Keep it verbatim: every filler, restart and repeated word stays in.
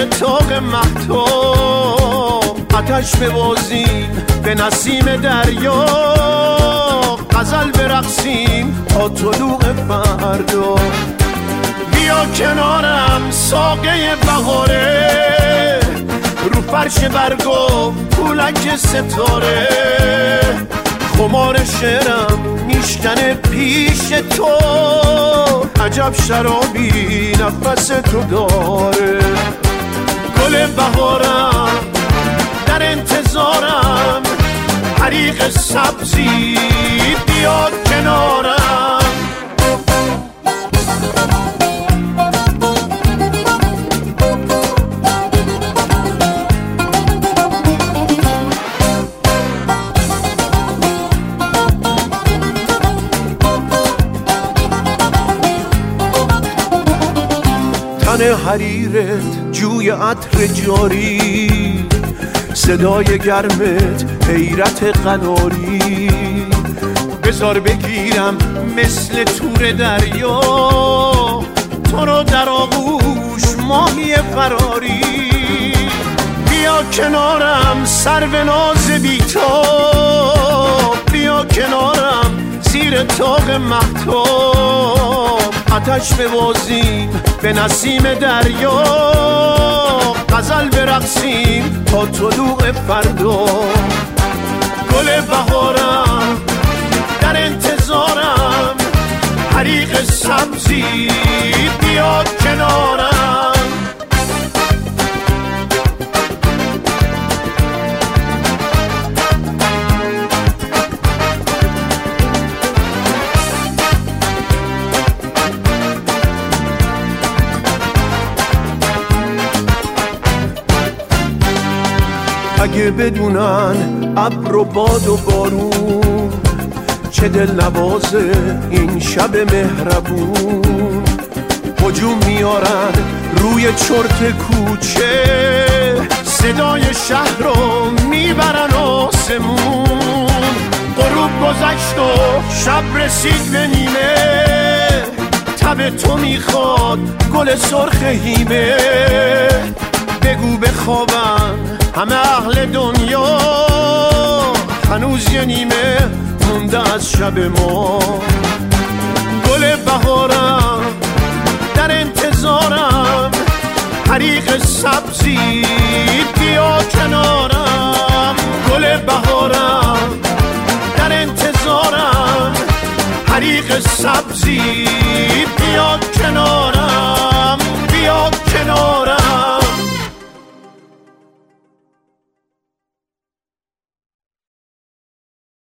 تاق مهتاب آتش ببازیم به نسیم دریا، غزل برقصیم تا طلوع فردا. بیا کنارم ساقه بهاره، رو فرش برگو پولک ستاره، خمار شعرم میشکنه پیش تو، عجب شرابی نفس تو داره. گل بهارم در انتظارم، حریق سبزی بیا کنارم. تن حریرت جوی عطر جاری، صدای گرمت حیرت قناری. بذار بگیرم مثل تور دریا، تو رو در آغوش ماهی فراری. بیا کنارم سرو ناز بی‌تاب، بیا کنارم زیر تاق مهتاب. آتش ببازیم به نسیم دریا، غزل برقصیم تا طلوع فردا. گل بهارم در انتظارم، حریق سبزی بیا کنارم. اگه بدونن ابر و باد و بارون، چه دل نوازه این شب مهربون. هجوم میارن روی چرت کوچه، صدای شهر رو میبرن آسمون. غروب گذشت و شب رسید به نیمه، تب تو میخواد گل سرخ هیمه. بگو بخوابن همه اهل دنیا، هنوز یه نیمه مونده از شب ما. گل بهارم در انتظارم، حریق سبزی بیا کنارم. گل بهارم در انتظارم، حریق سبزی